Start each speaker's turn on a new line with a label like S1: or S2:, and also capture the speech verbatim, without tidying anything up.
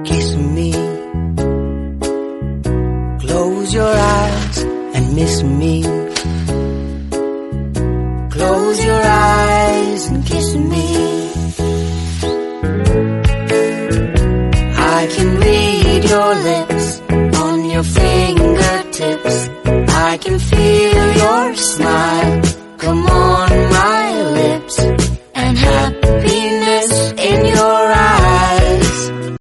S1: kiss me. Close your eyes and miss me. Close your eyes and kiss me. I can read your lips on your fingertips. I can feel your smile